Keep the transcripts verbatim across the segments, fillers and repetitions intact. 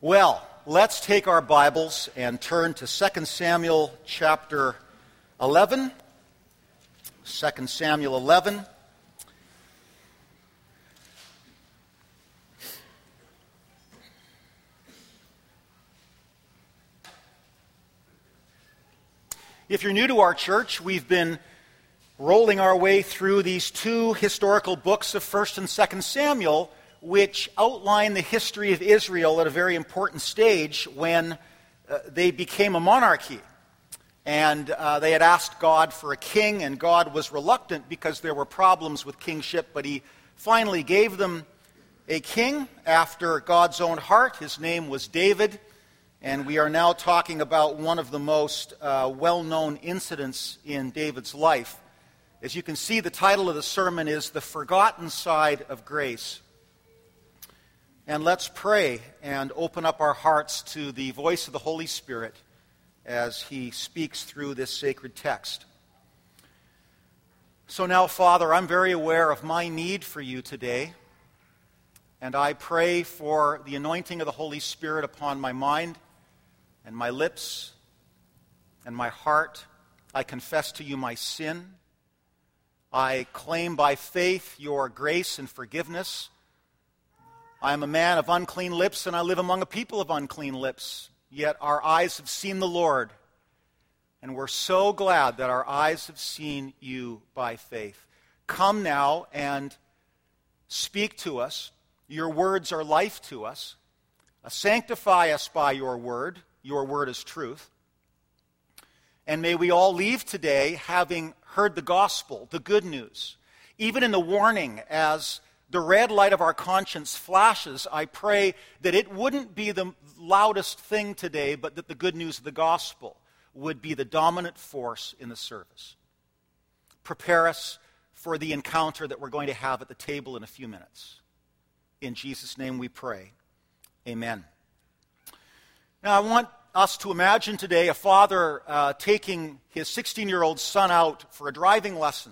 Well, let's take our Bibles and turn to Second Samuel chapter eleven. Second Samuel eleven. If you're new to our church, we've been rolling our way through these two historical books of First and Second Samuel, which outline the history of Israel at a very important stage when uh, they became a monarchy. And uh, they had asked God for a king, and God was reluctant because there were problems with kingship, but he finally gave them a king after God's own heart. His name was David, and we are now talking about one of the most uh, well-known incidents in David's life. As you can see, the title of the sermon is The Forgotten Side of Grace. And let's pray and open up our hearts to the voice of the Holy Spirit as he speaks through this sacred text. So now, Father, I'm very aware of my need for you today, and I pray for the anointing of the Holy Spirit upon my mind and my lips and my heart. I confess to you my sin. I claim by faith your grace and forgiveness. I am a man of unclean lips, and I live among a people of unclean lips. Yet our eyes have seen the Lord, and we're so glad that our eyes have seen you by faith. Come now and speak to us. Your words are life to us. Sanctify us by your word. Your word is truth. And may we all leave today having heard the gospel, the good news. Even in the warning, as the red light of our conscience flashes, I pray that it wouldn't be the loudest thing today, but that the good news of the gospel would be the dominant force in the service. Prepare us for the encounter that we're going to have at the table in a few minutes. In Jesus' name we pray. Amen. Now, I want us to imagine today a father uh, taking his sixteen-year-old son out for a driving lesson.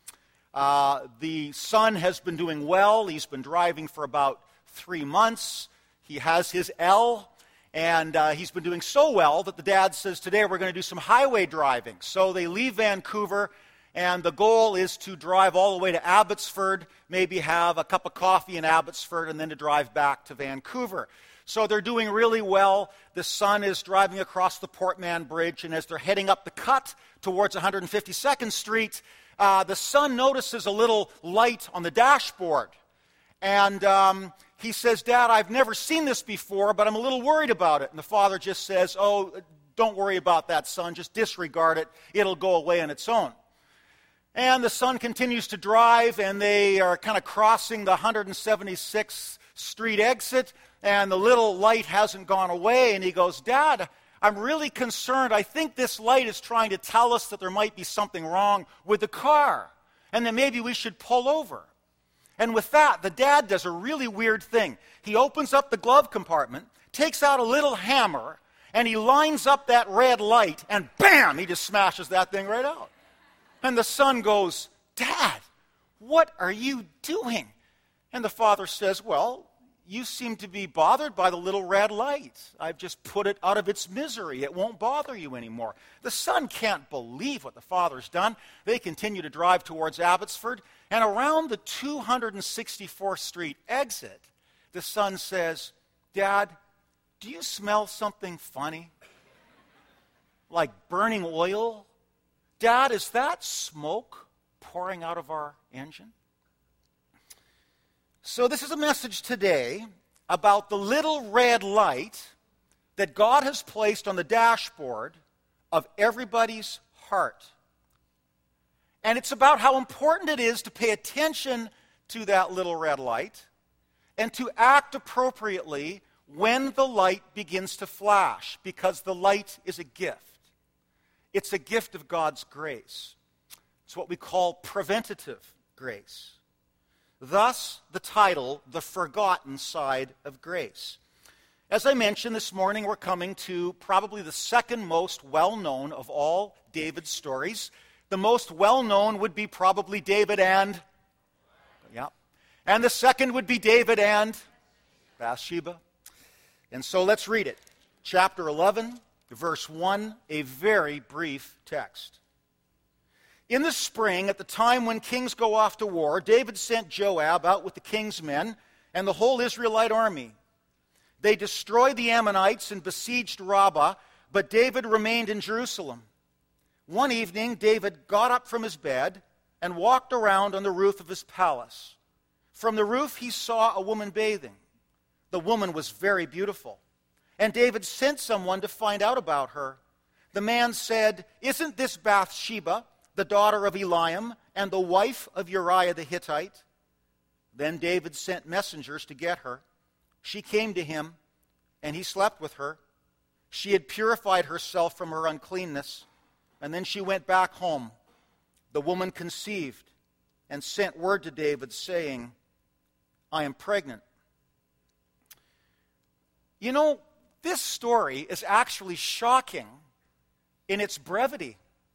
Uh, the son has been doing well. He's been driving for about three months. He has his L, and uh, he's been doing so well that the dad says, today we're going to do some highway driving. So they leave Vancouver, and the goal is to drive all the way to Abbotsford, maybe have a cup of coffee in Abbotsford, and then to drive back to Vancouver. So they're doing really well. The son is driving across the Port Mann Bridge, and as they're heading up the cut towards one hundred fifty-second Street, uh, the son notices a little light on the dashboard. And um, he says, Dad, I've never seen this before, but I'm a little worried about it. And the father just says, oh, don't worry about that, son. Just disregard it. It'll go away on its own. And the son continues to drive, and they are kind of crossing the one hundred seventy-sixth Street exit, and the little light hasn't gone away, and he goes, Dad, I'm really concerned. I think this light is trying to tell us that there might be something wrong with the car, and that maybe we should pull over. And with that, the dad does a really weird thing. He opens up the glove compartment, takes out a little hammer, and he lines up that red light, and bam, he just smashes that thing right out. And the son goes, Dad, what are you doing? And the father says, well, you seem to be bothered by the little red light. I've just put it out of its misery. It won't bother you anymore. The son can't believe what the father's done. They continue to drive towards Abbotsford, and around the two hundred sixty-fourth Street exit, the son says, Dad, do you smell something funny? Like burning oil? Dad, is that smoke pouring out of our engine? So this is a message today about the little red light that God has placed on the dashboard of everybody's heart. And it's about how important it is to pay attention to that little red light and to act appropriately when the light begins to flash, because the light is a gift. It's a gift of God's grace. It's what we call preventative grace. Thus, the title, The Forgotten Side of Grace. As I mentioned this morning, we're coming to probably the second most well-known of all David's stories. The most well-known would be probably David and, yeah, and the second would be David and Bathsheba. And so let's read it. Chapter eleven, verse one, a very brief text. In the spring, at the time when kings go off to war, David sent Joab out with the king's men and the whole Israelite army. They destroyed the Ammonites and besieged Rabbah, but David remained in Jerusalem. One evening, David got up from his bed and walked around on the roof of his palace. From the roof, he saw a woman bathing. The woman was very beautiful, and David sent someone to find out about her. The man said, "Isn't this Bathsheba, the daughter of Eliam, and the wife of Uriah the Hittite?" Then David sent messengers to get her. She came to him, and he slept with her. She had purified herself from her uncleanness, and then she went back home. The woman conceived and sent word to David, saying, "I am pregnant." You know, this story is actually shocking in its brevity.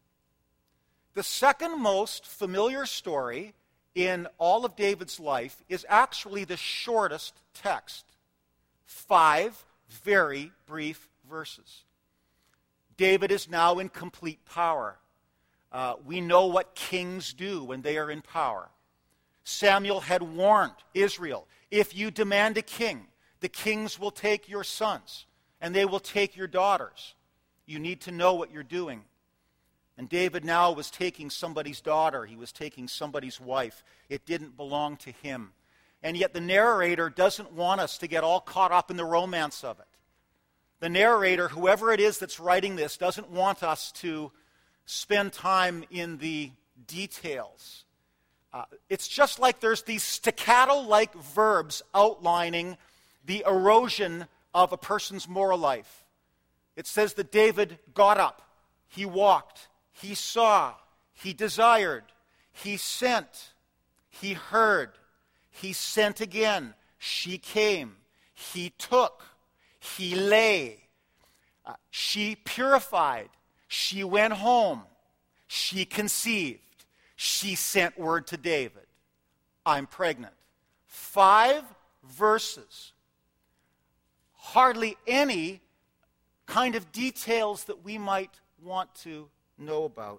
The second most familiar story in all of David's life is actually the shortest text. Five very brief verses. David is now in complete power. Uh, we know what kings do when they are in power. Samuel had warned Israel, if you demand a king, the kings will take your sons, and they will take your daughters. You need to know what you're doing. And David now was taking somebody's daughter. He was taking somebody's wife. It didn't belong to him. And yet the narrator doesn't want us to get all caught up in the romance of it. The narrator, whoever it is that's writing this, doesn't want us to spend time in the details. Uh, it's just like there's these staccato-like verbs outlining the erosion of a person's moral life. It says that David got up, he walked, he saw, he desired, he sent, he heard, he sent again, she came, he took, he lay, uh, she purified, she went home, she conceived, she sent word to David, I'm pregnant. Five verses. Hardly any kind of details that we might want to know about.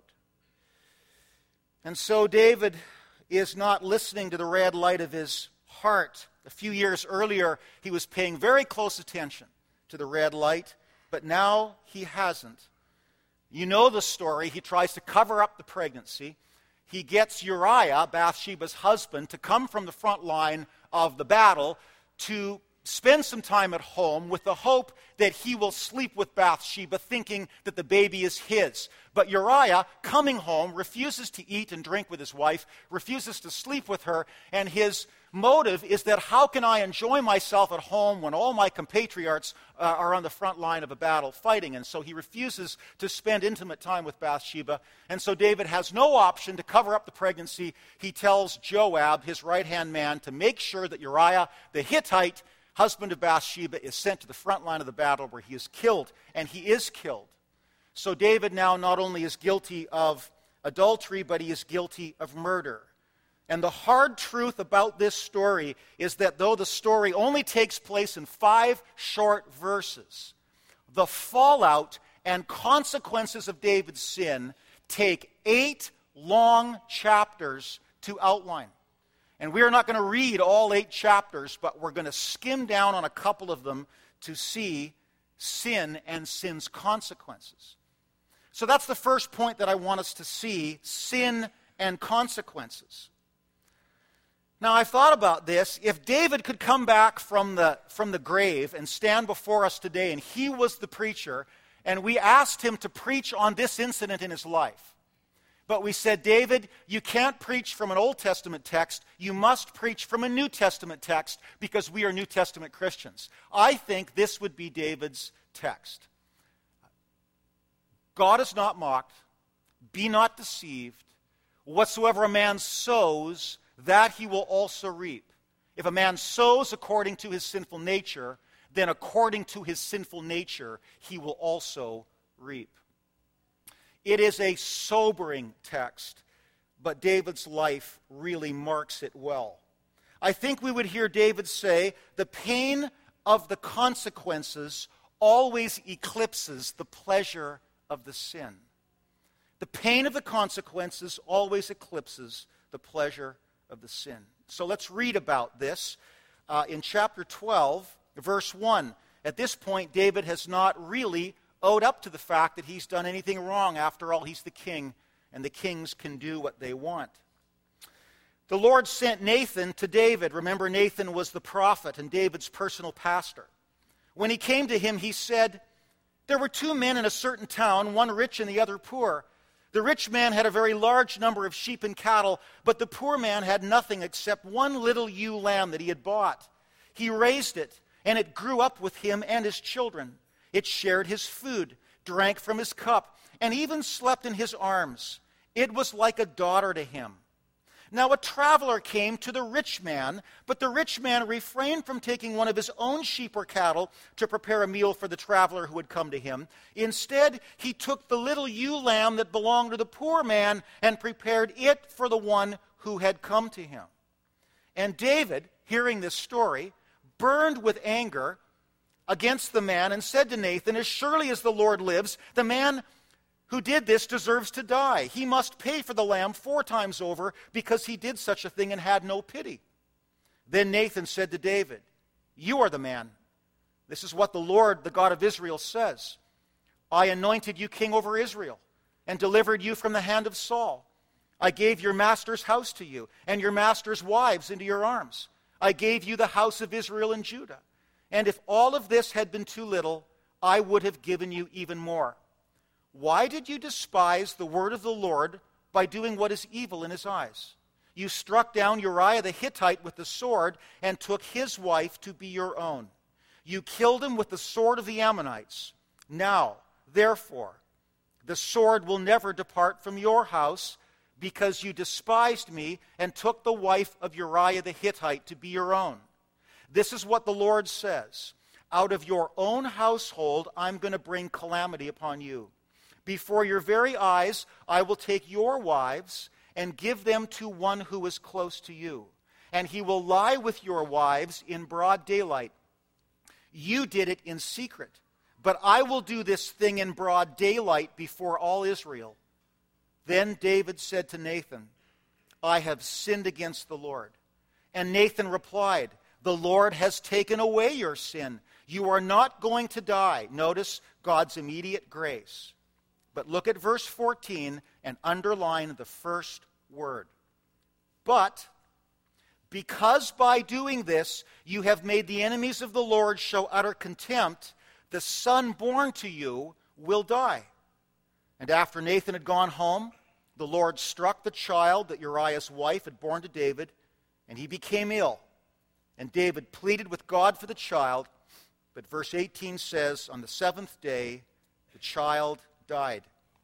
And so David is not listening to the red light of his heart. A few years earlier, he was paying very close attention to the red light, but now he hasn't. You know the story. He tries to cover up the pregnancy. He gets Uriah, Bathsheba's husband, to come from the front line of the battle to spend some time at home with the hope that he will sleep with Bathsheba, thinking that the baby is his. But Uriah, coming home, refuses to eat and drink with his wife, refuses to sleep with her, and his motive is that how can I enjoy myself at home when all my compatriots uh, are on the front line of a battle fighting? And so he refuses to spend intimate time with Bathsheba. And so David has no option to cover up the pregnancy. He tells Joab, his right-hand man, to make sure that Uriah the Hittite, husband of Bathsheba, is sent to the front line of the battle where he is killed, and he is killed. So David now not only is guilty of adultery, but he is guilty of murder. And the hard truth about this story is that though the story only takes place in five short verses, the fallout and consequences of David's sin take eight long chapters to outline. And we are not going to read all eight chapters, but we're going to skim down on a couple of them to see sin and sin's consequences. So that's the first point that I want us to see, sin and consequences. Now, I've thought about this. If David could come back from the, from the grave and stand before us today, and he was the preacher, and we asked him to preach on this incident in his life, but we said, David, you can't preach from an Old Testament text. You must preach from a New Testament text because we are New Testament Christians. I think this would be David's text. God is not mocked. Be not deceived. Whatsoever a man sows, that he will also reap. If a man sows according to his sinful nature, then according to his sinful nature, he will also reap. It is a sobering text, but David's life really marks it well. I think we would hear David say, the pain of the consequences always eclipses the pleasure of the sin. The pain of the consequences always eclipses the pleasure of the sin. So let's read about this uh, in chapter twelve, verse one. At this point, David has not really owed up to the fact that he's done anything wrong. After all, he's the king, and the kings can do what they want. The Lord sent Nathan to David. Remember, Nathan was the prophet and David's personal pastor. When he came to him, he said, "There were two men in a certain town, one rich and the other poor. The rich man had a very large number of sheep and cattle, but the poor man had nothing except one little ewe lamb that he had bought. He raised it, and it grew up with him and his children. It shared his food, drank from his cup, and even slept in his arms. It was like a daughter to him. Now a traveler came to the rich man, but the rich man refrained from taking one of his own sheep or cattle to prepare a meal for the traveler who had come to him. Instead, he took the little ewe lamb that belonged to the poor man and prepared it for the one who had come to him." And David, hearing this story, burned with anger against the man and said to Nathan, "As surely as the Lord lives, the man who did this deserves to die. He must pay for the lamb four times over because he did such a thing and had no pity." Then Nathan said to David, "You are the man. This is what the Lord, the God of Israel, says. I anointed you king over Israel and delivered you from the hand of Saul. I gave your master's house to you and your master's wives into your arms. I gave you the house of Israel and Judah. And if all of this had been too little, I would have given you even more. Why did you despise the word of the Lord by doing what is evil in his eyes? You struck down Uriah the Hittite with the sword and took his wife to be your own. You killed him with the sword of the Ammonites. Now, therefore, the sword will never depart from your house because you despised me and took the wife of Uriah the Hittite to be your own. This is what the Lord says. Out of your own household I'm going to bring calamity upon you. Before your very eyes, I will take your wives and give them to one who is close to you. And he will lie with your wives in broad daylight. You did it in secret, but I will do this thing in broad daylight before all Israel." Then David said to Nathan, "I have sinned against the Lord." And Nathan replied, "The Lord has taken away your sin. You are not going to die." Notice God's immediate grace. But look at verse fourteen and underline the first word. "But because by doing this you have made the enemies of the Lord show utter contempt, the son born to you will die." And after Nathan had gone home, the Lord struck the child that Uriah's wife had borne to David, and he became ill. And David pleaded with God for the child, but verse eighteen says, on the seventh day, the child died.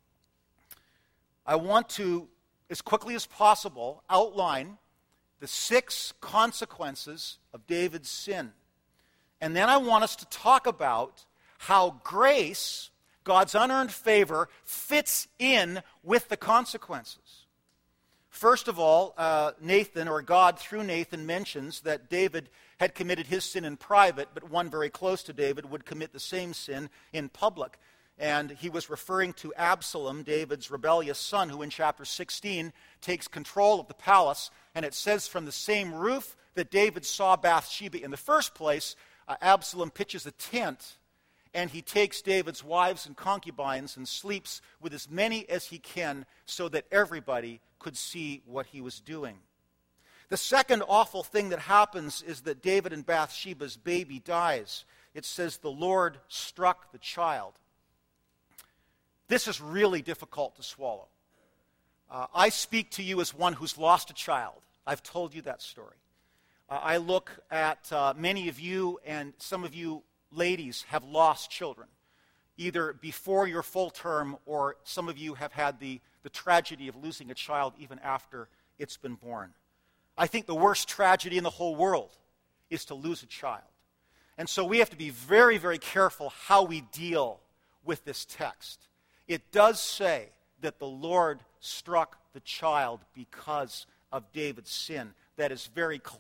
I want to, as quickly as possible, outline the six consequences of David's sin. And then I want us to talk about how grace, God's unearned favor, fits in with the consequences. First of all, uh, Nathan, or God through Nathan, mentions that David had committed his sin in private, but one very close to David would commit the same sin in public. And he was referring to Absalom, David's rebellious son, who in chapter sixteen takes control of the palace. And it says from the same roof that David saw Bathsheba in the first place, uh, Absalom pitches a tent, and he takes David's wives and concubines and sleeps with as many as he can so that everybody could see what he was doing. The second awful thing that happens is that David and Bathsheba's baby dies. It says the Lord struck the child. This is really difficult to swallow. Uh, I speak to you as one who's lost a child. I've told you that story. Uh, I look at uh, many of you, and some of you ladies have lost children, either before your full term, or some of you have had the, the tragedy of losing a child even after it's been born. I think the worst tragedy in the whole world is to lose a child. And so we have to be very, very careful how we deal with this text. It does say that the Lord struck the child because of David's sin. That is very clear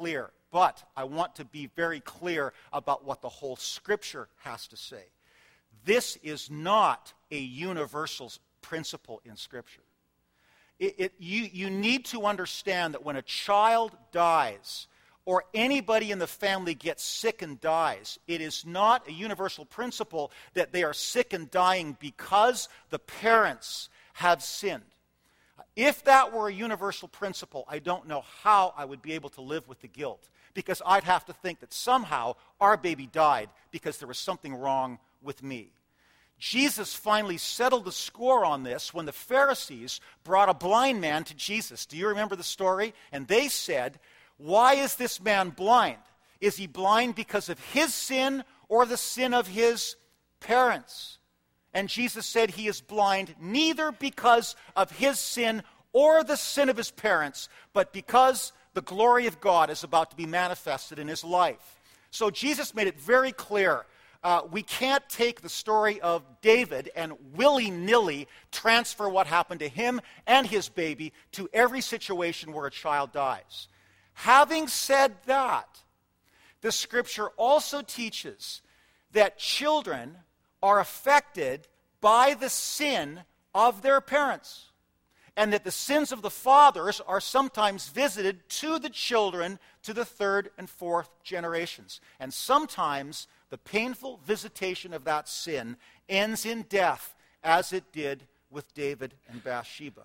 but I want to be very clear about what the whole Scripture has to say. This is not a universal principle in Scripture. It, it, you, you need to understand that when a child dies, or anybody in the family gets sick and dies, it is not a universal principle that they are sick and dying because the parents have sinned. If that were a universal principle, I don't know how I would be able to live with the guilt, because I'd have to think that somehow our baby died because there was something wrong with me. Jesus finally settled the score on this when the Pharisees brought a blind man to Jesus. Do you remember the story? And they said, "Why is this man blind? Is he blind because of his sin or the sin of his parents?" And Jesus said he is blind neither because of his sin or the sin of his parents, but because the glory of God is about to be manifested in his life. So Jesus made it very clear. Uh, we can't take the story of David and willy-nilly transfer what happened to him and his baby to every situation where a child dies. Having said that, the Scripture also teaches that children are affected by the sin of their parents, and that the sins of the fathers are sometimes visited to the children to the third and fourth generations. And sometimes the painful visitation of that sin ends in death, as it did with David and Bathsheba.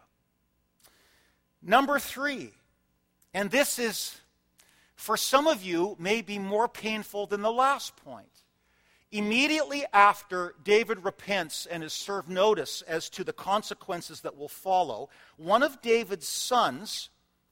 Number three, and this is, for some of you, may be more painful than the last point. Immediately after David repents and is served notice as to the consequences that will follow, one of David's sons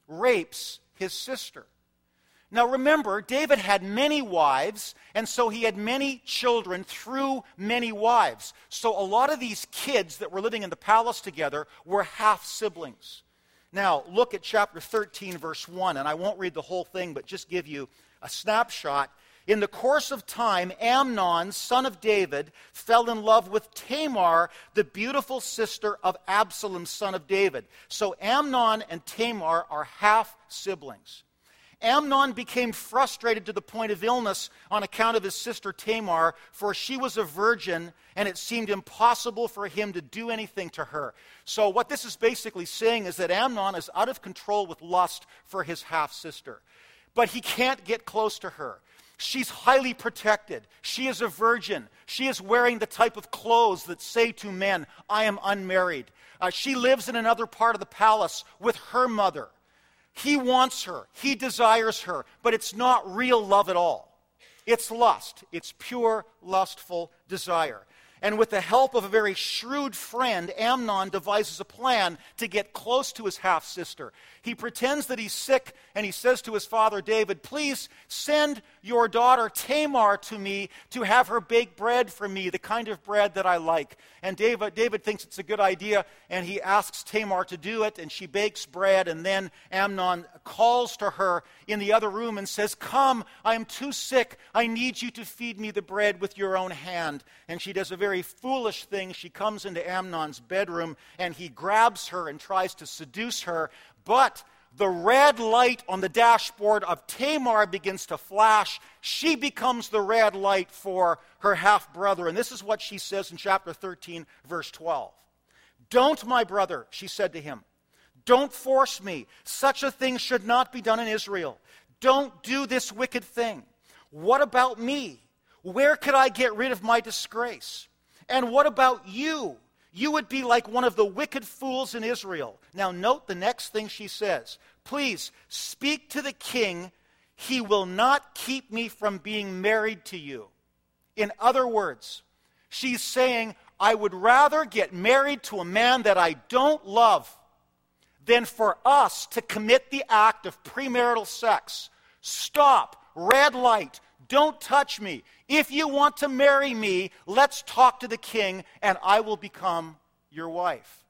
rapes his sister. Now remember, David had many wives, and so he had many children through many wives. So a lot of these kids that were living in the palace together were half-siblings. Now, look at chapter thirteen, verse one, and I won't read the whole thing, but just give you a snapshot. In the course of time, Amnon, son of David, fell in love with Tamar, the beautiful sister of Absalom, son of David. So Amnon and Tamar are half-siblings. Amnon became frustrated to the point of illness on account of his sister Tamar, for she was a virgin, and it seemed impossible for him to do anything to her. So what this is basically saying is that Amnon is out of control with lust for his half-sister. But he can't get close to her. She's highly protected. She is a virgin. She is wearing the type of clothes that say to men, "I am unmarried." Uh, she lives in another part of the palace with her mother. He wants her. He desires her. But it's not real love at all. It's lust. It's pure, lustful desire. And with the help of a very shrewd friend, Amnon devises a plan to get close to his half-sister. He pretends that he's sick, and he says to his father David, "Please send your daughter Tamar to me to have her bake bread for me, the kind of bread that I like." And David, David thinks it's a good idea, and he asks Tamar to do it, and she bakes bread, and then Amnon calls to her in the other room and says, "Come, I am too sick. I need you to feed me the bread with your own hand." And she does a very foolish thing. She comes into Amnon's bedroom, and he grabs her and tries to seduce her. But the red light on the dashboard of Tamar begins to flash. She becomes the red light for her half-brother. And this is what she says in chapter thirteen, verse twelve. "Don't, my brother," she said to him. "Don't force me. Such a thing should not be done in Israel. Don't do this wicked thing. What about me? Where could I get rid of my disgrace? And what about you? You would be like one of the wicked fools in Israel." Now note the next thing she says. "Please speak to the king. He will not keep me from being married to you." In other words, she's saying, I would rather get married to a man that I don't love than for us to commit the act of premarital sex. Stop. Red light. Don't touch me. If you want to marry me, let's talk to the king, and I will become your wife.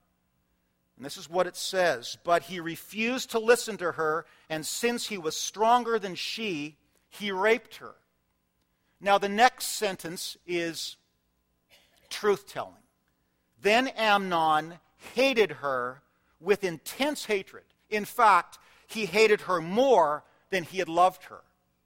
And this is what it says. But he refused to listen to her, and since he was stronger than she, he raped her. Now the next sentence is truth-telling. Then Amnon hated her with intense hatred. In fact, he hated her more than he had loved her.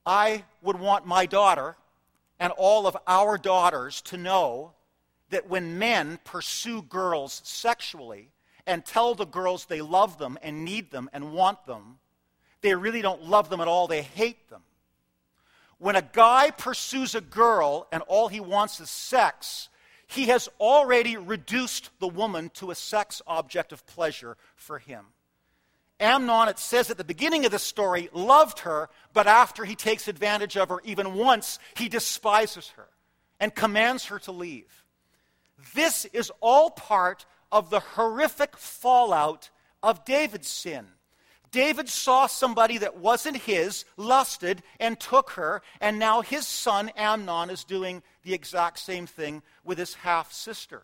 I would want my daughter and all of our daughters to know that when men pursue girls sexually and tell the girls they love them and need them and want them, they really don't love them at all, they hate them. When a guy pursues a girl and all he wants is sex, he has already reduced the woman to a sex object of pleasure for him. Amnon, it says at the beginning of the story, loved her, but after he takes advantage of her even once, he despises her and commands her to leave. This is all part of the horrific fallout of David's sin. David saw somebody that wasn't his, lusted, and took her, and now his son Amnon is doing the exact same thing with his half-sister.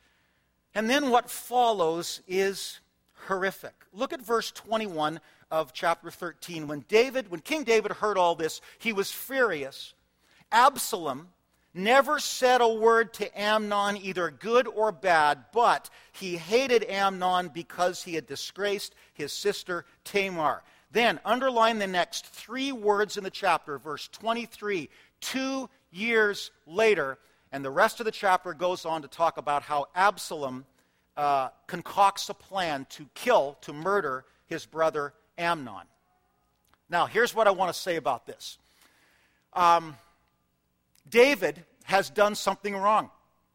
And then what follows is horrific. Look at verse twenty-one of chapter thirteen. When David, when King David heard all this, he was furious. Absalom never said a word to Amnon, either good or bad, but he hated Amnon because he had disgraced his sister Tamar. Then, underline the next three words in the chapter, verse twenty-three, two years later, and the rest of the chapter goes on to talk about how Absalom uh, concocts a plan to kill, to murder his brother Amnon. Now, here's what I want to say about this. Um... David has done something wrong.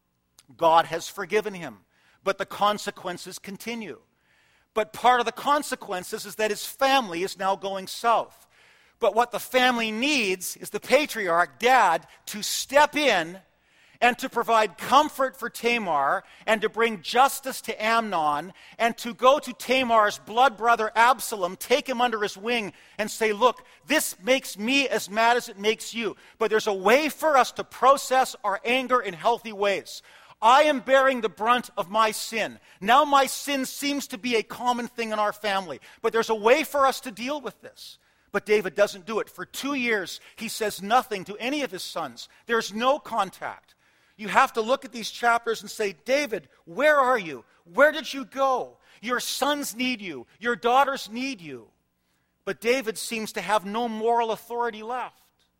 God has forgiven him, but the consequences continue. But part of the consequences is that his family is now going south. But what the family needs is the patriarch, dad, to step in and to provide comfort for Tamar and to bring justice to Amnon and to go to Tamar's blood brother Absalom, take him under his wing and say, look, this makes me as mad as it makes you, but there's a way for us to process our anger in healthy ways. I am bearing the brunt of my sin. Now my sin seems to be a common thing in our family, but there's a way for us to deal with this. But David doesn't do it. For two years, he says nothing to any of his sons. There's no contact. You have to look at these chapters and say, David, where are you? Where did you go? Your sons need you. Your daughters need you. But David seems to have no moral authority left.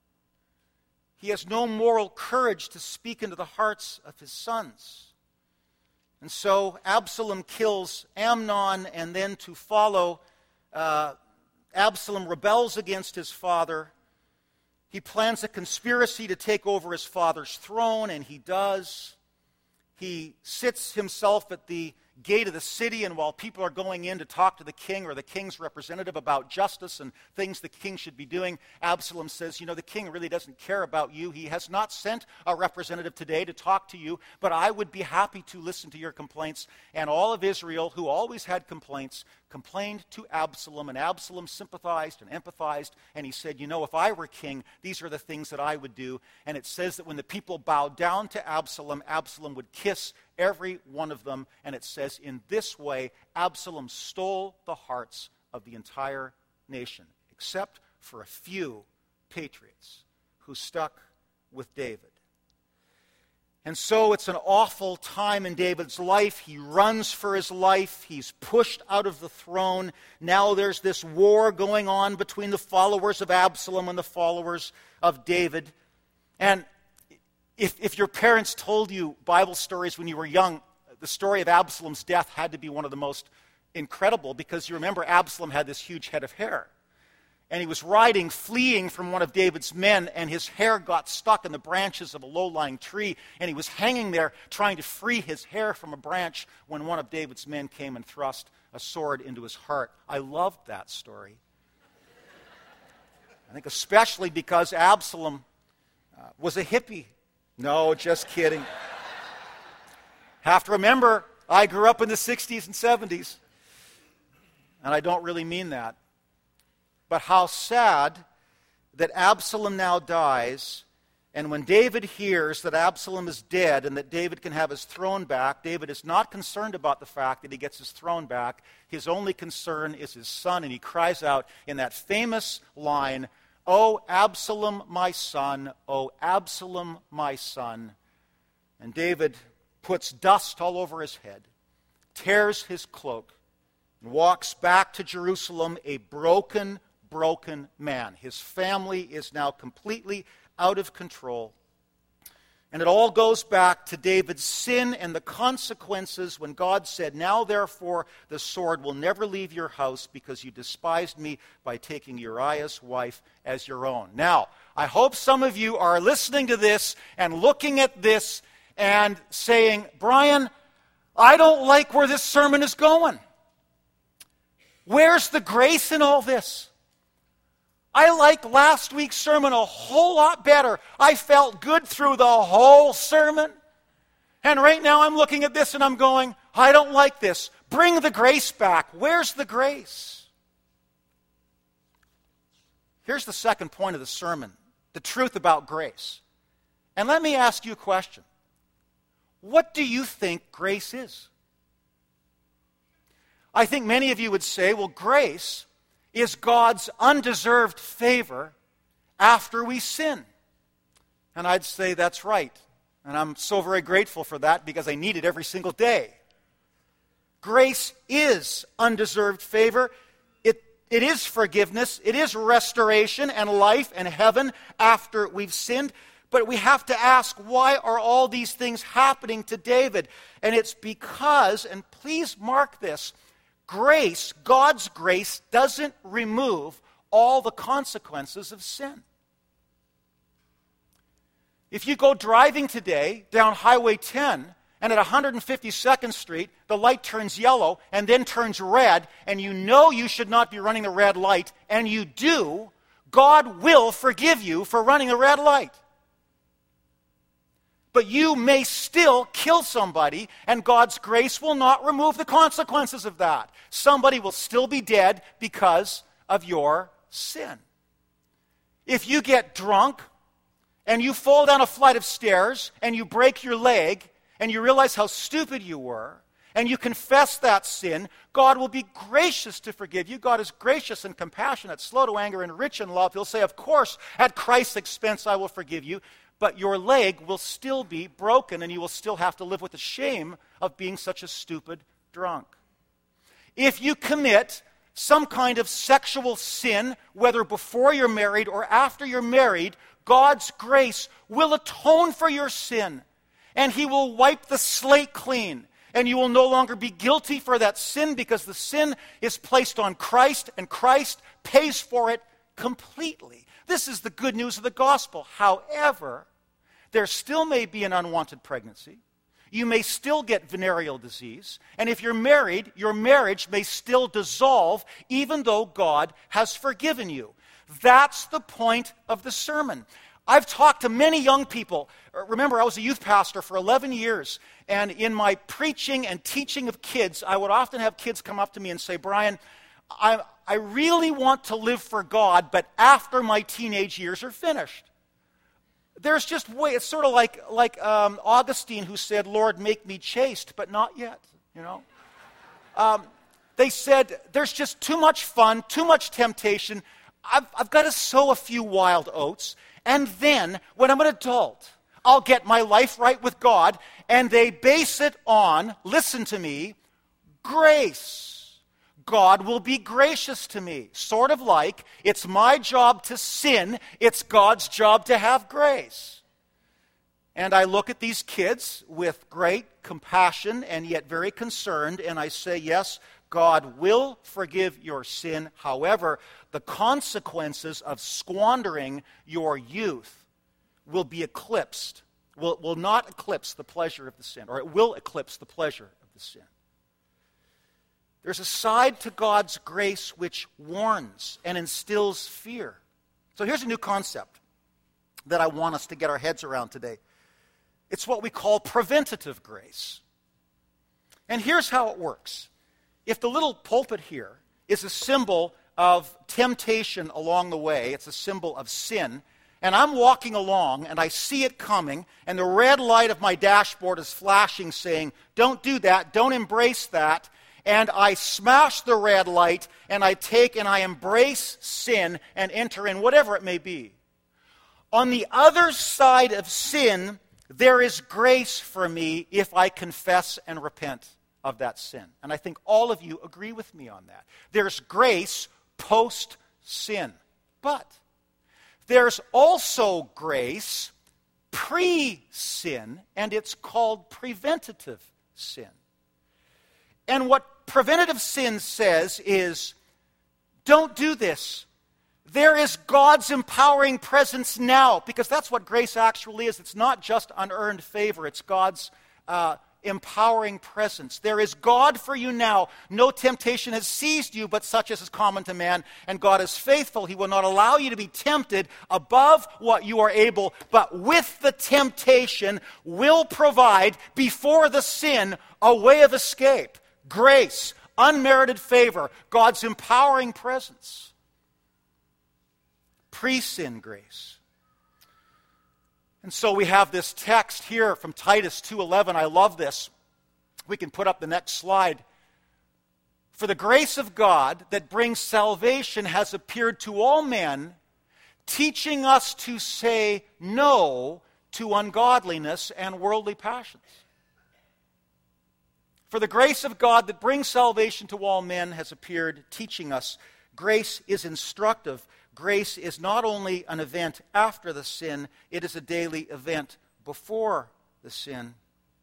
He has no moral courage to speak into the hearts of his sons. And so Absalom kills Amnon, and then to follow, uh, Absalom rebels against his father. He plans a conspiracy to take over his father's throne, and he does. He sits himself at the gate of the city, and while people are going in to talk to the king or the king's representative about justice and things the king should be doing, Absalom says, you know, the king really doesn't care about you. He has not sent a representative today to talk to you, but I would be happy to listen to your complaints. And all of Israel, who always had complaints, complained to Absalom, and Absalom sympathized and empathized, and he said, you know, if I were king, these are the things that I would do. And it says that when the people bowed down to Absalom, Absalom would kiss every one of them, and it says in this way, Absalom stole the hearts of the entire nation, except for a few patriots who stuck with David. And so it's an awful time in David's life. He runs for his life. He's pushed out of the throne. Now there's this war going on between the followers of Absalom and the followers of David. And if, if your parents told you Bible stories when you were young, the story of Absalom's death had to be one of the most incredible, because you remember Absalom had this huge head of hair. And he was riding, fleeing from one of David's men, and his hair got stuck in the branches of a low-lying tree, and he was hanging there trying to free his hair from a branch when one of David's men came and thrust a sword into his heart. I loved that story. I think especially because Absalom uh, was a hippie. No, just kidding. Have to remember, I grew up in the sixties and seventies, and I don't really mean that. But how sad that Absalom now dies, and when David hears that Absalom is dead and that David can have his throne back, David is not concerned about the fact that he gets his throne back. His only concern is his son, and he cries out in that famous line, "O Absalom, my son, O Absalom, my son." And David puts dust all over his head, tears his cloak, and walks back to Jerusalem a broken, broken man. His family is now completely out of control. And it all goes back to David's sin and the consequences when God said, "Now therefore the sword will never leave your house because you despised me by taking Uriah's wife as your own." Now, I hope some of you are listening to this and looking at this and saying, "Brian, I don't like where this sermon is going. Where's the grace in all this? I like last week's sermon a whole lot better. I felt good through the whole sermon. And right now I'm looking at this and I'm going, I don't like this. Bring the grace back. Where's the grace?" Here's the second point of the sermon, the truth about grace. And let me ask you a question. What do you think grace is? I think many of you would say, well, grace is God's undeserved favor after we sin. And I'd say that's right. And I'm so very grateful for that because I need it every single day. Grace is undeserved favor. It, it is forgiveness. It is restoration and life and heaven after we've sinned. But we have to ask, why are all these things happening to David? And it's because, and please mark this, grace, God's grace, doesn't remove all the consequences of sin. If you go driving today down Highway ten, and at one hundred fifty-second Street, the light turns yellow and then turns red, and you know you should not be running the red light, and you do, God will forgive you for running the red light. But you may still kill somebody, and God's grace will not remove the consequences of that. Somebody will still be dead because of your sin. If you get drunk, and you fall down a flight of stairs, and you break your leg, and you realize how stupid you were, and you confess that sin, God will be gracious to forgive you. God is gracious and compassionate, slow to anger, and rich in love. He'll say, of course, at Christ's expense I will forgive you. But your leg will still be broken, and you will still have to live with the shame of being such a stupid drunk. If you commit some kind of sexual sin, whether before you're married or after you're married, God's grace will atone for your sin, and He will wipe the slate clean, and you will no longer be guilty for that sin because the sin is placed on Christ, and Christ pays for it completely. This is the good news of the gospel. However, there still may be an unwanted pregnancy. You may still get venereal disease. And if you're married, your marriage may still dissolve even though God has forgiven you. That's the point of the sermon. I've talked to many young people. Remember, I was a youth pastor for eleven years. And in my preaching and teaching of kids, I would often have kids come up to me and say, Brian, I, I really want to live for God, but after my teenage years are finished. There's just way, it's sort of like, like um, Augustine who said, Lord, make me chaste, but not yet, you know. Um, they said, there's just too much fun, too much temptation. I've, I've got to sow a few wild oats, and then, when I'm an adult, I'll get my life right with God, and they base it on, listen to me, grace. God will be gracious to me. Sort of like, it's my job to sin, it's God's job to have grace. And I look at these kids with great compassion and yet very concerned, and I say, yes, God will forgive your sin. However, the consequences of squandering your youth will be eclipsed, will, will not eclipse the pleasure of the sin, or it will eclipse the pleasure of the sin. There's a side to God's grace which warns and instills fear. So here's a new concept that I want us to get our heads around today. It's what we call preventative grace. And here's how it works. If the little pulpit here is a symbol of temptation along the way, it's a symbol of sin, and I'm walking along and I see it coming, and the red light of my dashboard is flashing saying, don't do that, don't embrace that, and I smash the red light, and I take and I embrace sin and enter in, whatever it may be. On the other side of sin, there is grace for me if I confess and repent of that sin. And I think all of you agree with me on that. There's grace post sin. But there's also grace pre-sin, and it's called preventative sin. And what preventative sin says is, don't do this. There is God's empowering presence now, because that's what grace actually is. It's not just unearned favor. It's God's uh, empowering presence. There is God for you now. No temptation has seized you, but such as is common to man. And God is faithful. He will not allow you to be tempted above what you are able, but with the temptation will provide before the sin a way of escape. Grace, unmerited favor, God's empowering presence. Pre-sin grace. And so we have this text here from Titus two eleven. I love this. We can put up the next slide. For the grace of God that brings salvation has appeared to all men, teaching us to say no to ungodliness and worldly passions. For the grace of God that brings salvation to all men has appeared, teaching us. Grace is instructive. Grace is not only an event after the sin, it is a daily event before the sin.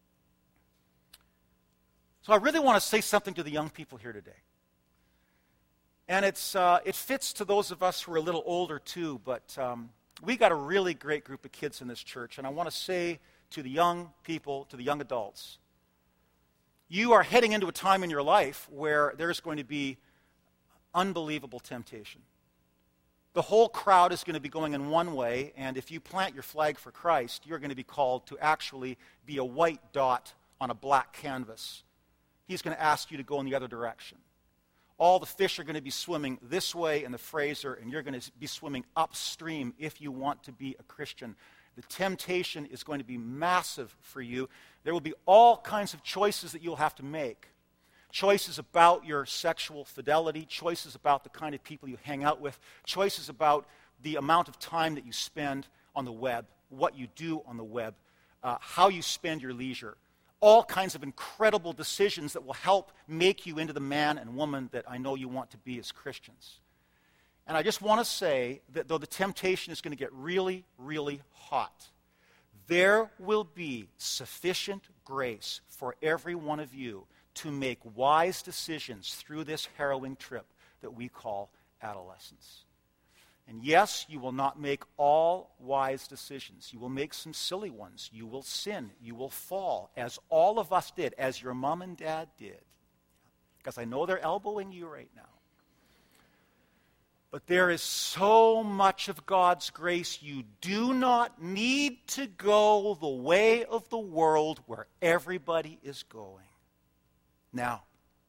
So I really want to say something to the young people here today. And it's uh, it fits to those of us who are a little older too, but um, we got a really great group of kids in this church, and I want to say to the young people, to the young adults, you are heading into a time in your life where there's going to be unbelievable temptation. The whole crowd is going to be going in one way, and if you plant your flag for Christ, you're going to be called to actually be a white dot on a black canvas. He's going to ask you to go in the other direction. All the fish are going to be swimming this way in the Fraser, and you're going to be swimming upstream if you want to be a Christian. The temptation is going to be massive for you. There will be all kinds of choices that you'll have to make. Choices about your sexual fidelity, choices about the kind of people you hang out with, choices about the amount of time that you spend on the web, what you do on the web, uh, how you spend your leisure. All kinds of incredible decisions that will help make you into the man and woman that I know you want to be as Christians. And I just want to say that though the temptation is going to get really, really hot, there will be sufficient grace for every one of you to make wise decisions through this harrowing trip that we call adolescence. And yes, you will not make all wise decisions. You will make some silly ones. You will sin. You will fall, as all of us did, as your mom and dad did. Because I know they're elbowing you right now. But there is so much of God's grace. You do not need to go the way of the world where everybody is going. Now,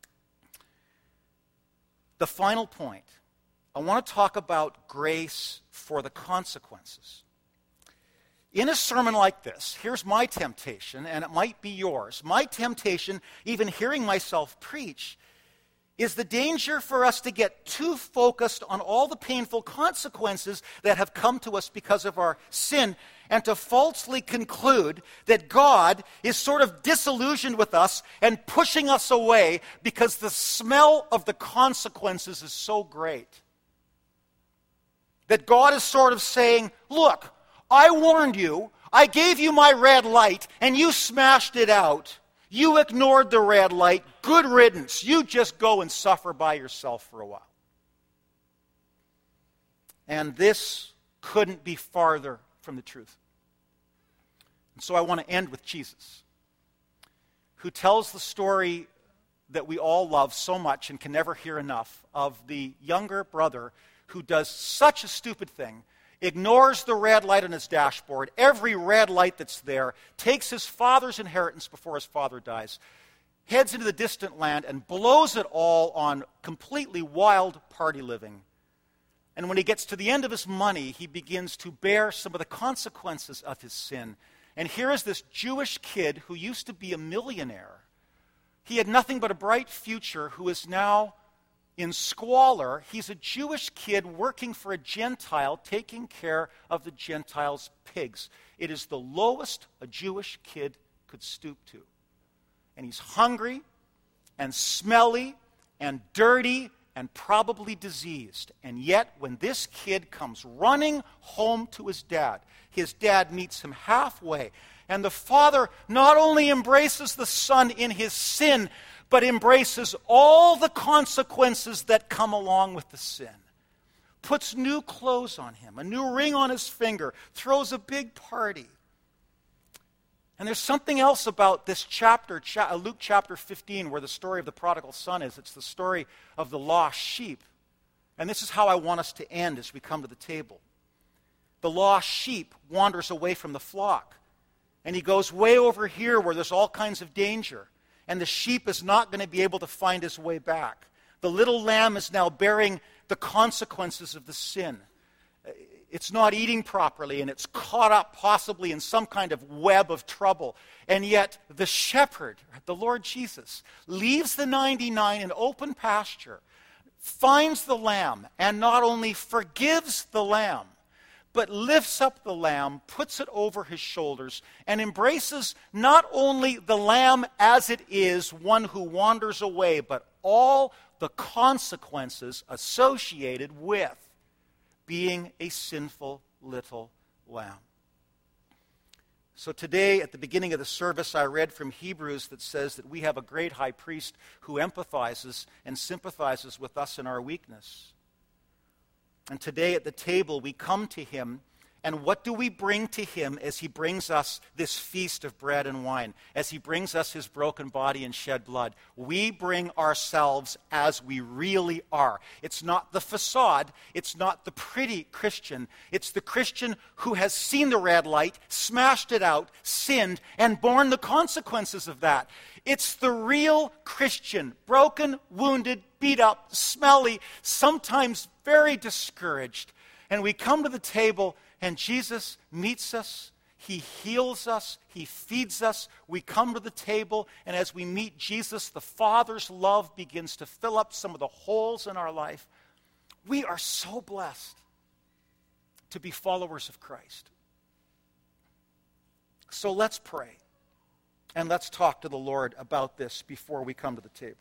the final point, I want to talk about grace for the consequences. In a sermon like this, here's my temptation, and it might be yours. My temptation, even hearing myself preach, is the danger for us to get too focused on all the painful consequences that have come to us because of our sin, and to falsely conclude that God is sort of disillusioned with us and pushing us away because the smell of the consequences is so great. That God is sort of saying, look, I warned you, I gave you my red light, and you smashed it out. You ignored the red light. Good riddance. You just go and suffer by yourself for a while. And this couldn't be farther from the truth. And so I want to end with Jesus, who tells the story that we all love so much and can never hear enough of the younger brother who does such a stupid thing, ignores the red light on his dashboard, every red light that's there, takes his father's inheritance before his father dies, heads into the distant land and blows it all on completely wild party living. And when he gets to the end of his money, he begins to bear some of the consequences of his sin. And here is this Jewish kid who used to be a millionaire. He had nothing but a bright future, who is now in squalor. He's a Jewish kid working for a Gentile, taking care of the Gentiles' pigs. It is the lowest a Jewish kid could stoop to. And he's hungry and smelly and dirty and probably diseased. And yet, when this kid comes running home to his dad, his dad meets him halfway. And the father not only embraces the son in his sin, but embraces all the consequences that come along with the sin. Puts new clothes on him, a new ring on his finger, throws a big party. And there's something else about this chapter, Luke chapter fifteen, where the story of the prodigal son is. It's the story of the lost sheep. And this is how I want us to end as we come to the table. The lost sheep wanders away from the flock. And he goes way over here where there's all kinds of danger. And the sheep is not going to be able to find his way back. The little lamb is now bearing the consequences of the sin. It's not eating properly, and it's caught up possibly in some kind of web of trouble. And yet the shepherd, the Lord Jesus, leaves the ninety-nine in open pasture, finds the lamb, and not only forgives the lamb, but lifts up the lamb, puts it over his shoulders, and embraces not only the lamb as it is, one who wanders away, but all the consequences associated with being a sinful little lamb. So today, at the beginning of the service, I read from Hebrews that says that we have a great high priest who empathizes and sympathizes with us in our weakness. And today at the table, we come to him, and what do we bring to him as he brings us this feast of bread and wine, as he brings us his broken body and shed blood? We bring ourselves as we really are. It's not the facade. It's not the pretty Christian. It's the Christian who has seen the red light, smashed it out, sinned, and borne the consequences of that. It's the real Christian, broken, wounded, beat up, smelly, sometimes very discouraged. And we come to the table, and Jesus meets us, he heals us, he feeds us. We come to the table, and as we meet Jesus, the Father's love begins to fill up some of the holes in our life. We are so blessed to be followers of Christ. So let's pray, and let's talk to the Lord about this before we come to the table.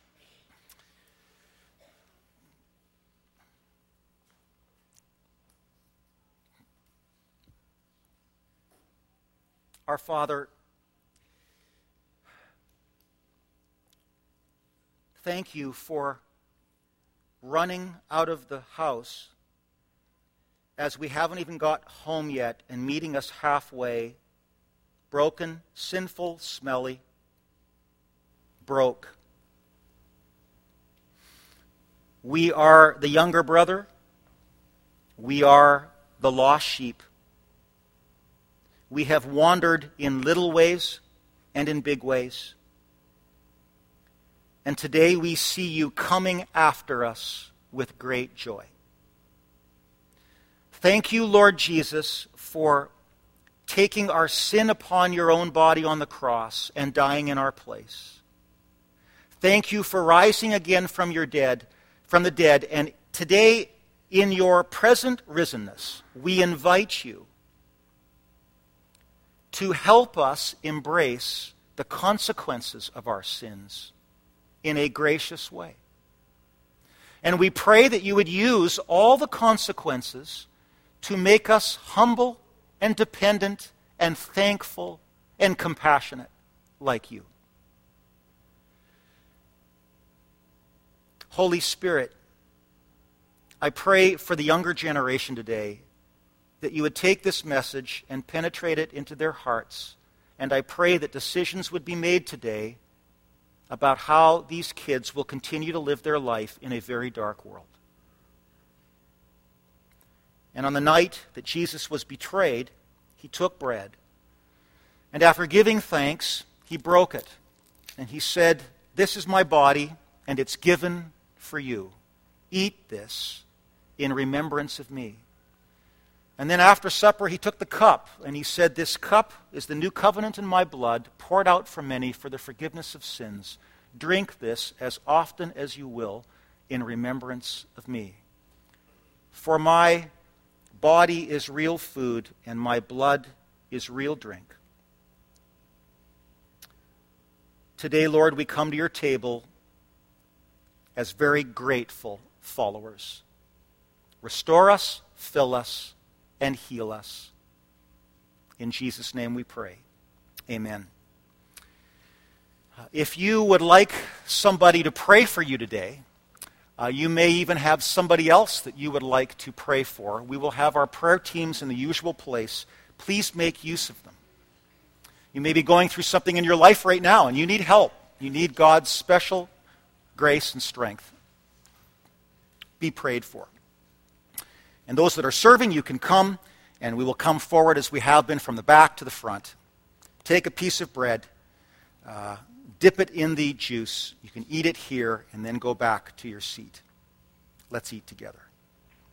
Our Father, thank you for running out of the house as we haven't even got home yet and meeting us halfway, broken, sinful, smelly, broke. We are the younger brother. We are the lost sheep. We have wandered in little ways and in big ways. And today we see you coming after us with great joy. Thank you, Lord Jesus, for taking our sin upon your own body on the cross and dying in our place. Thank you for rising again from your dead, from the dead, and today in your present risenness, we invite you to help us embrace the consequences of our sins in a gracious way. And we pray that you would use all the consequences to make us humble and dependent and thankful and compassionate like you. Holy Spirit, I pray for the younger generation today that you would take this message and penetrate it into their hearts. And I pray that decisions would be made today about how these kids will continue to live their life in a very dark world. And on the night that Jesus was betrayed, he took bread. And after giving thanks, he broke it. And he said, "This is my body, and it's given for you. Eat this in remembrance of me." And then after supper, he took the cup, and he said, "This cup is the new covenant in my blood, poured out for many for the forgiveness of sins. Drink this as often as you will in remembrance of me. For my body is real food, and my blood is real drink." Today, Lord, we come to your table as very grateful followers. Restore us, fill us, and heal us. In Jesus' name we pray. Amen. Uh, if you would like somebody to pray for you today, uh, you may even have somebody else that you would like to pray for. We will have our prayer teams in the usual place. Please make use of them. You may be going through something in your life right now, and you need help. You need God's special grace and strength. Be prayed for. And those that are serving, you can come, and we will come forward as we have been from the back to the front. Take a piece of bread, uh, dip it in the juice. You can eat it here, and then go back to your seat. Let's eat together.